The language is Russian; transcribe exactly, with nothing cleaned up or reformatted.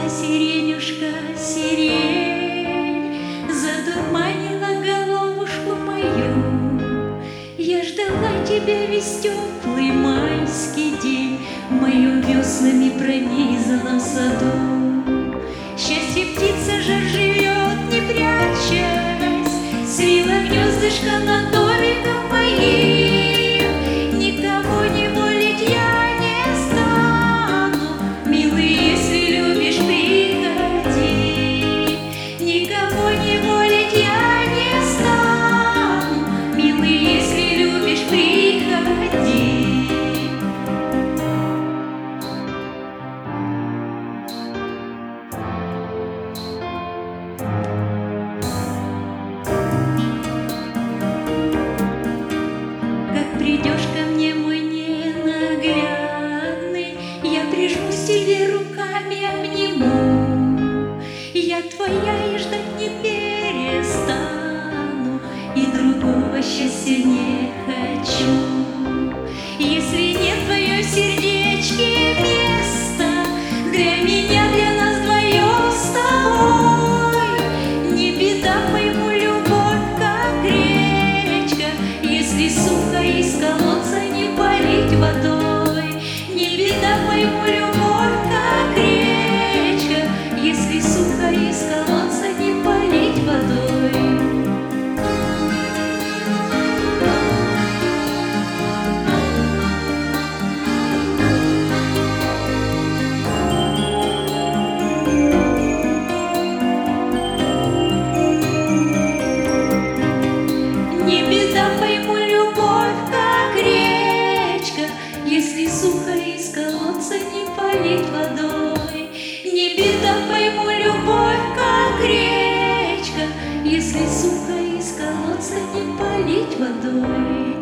сиренюшка, сирень, задурманила головушку мою. Я ждала тебя весь теплый майский день в моем веснами пронизанном саду. Счастье птица же живет, не прячась, свила гнездышко над домиком моим. Никого не волить я не стану, милый, если любишь, приходи. Никого не волить я не стану, милый, если любишь, приходи. Придешь ко мне, мой ненаглядный, я прижмусь тебе руками, обниму. Я твоя и ждать не перестану, и другого счастья не хочу. Если нет в твоем сердечке места для меня, для нас двоих с тобой, не беда, пойму, любовь как речка, если сухо из колодца не полить водой. Не беда, пойму, любовь как речка, если сухо из колодца не полить водой. Не беда, пойму, любовь как речка, если сухо из колодца не полить водой. Не беда, пойму, любовь как речка, если сухо из колодца не полить водой.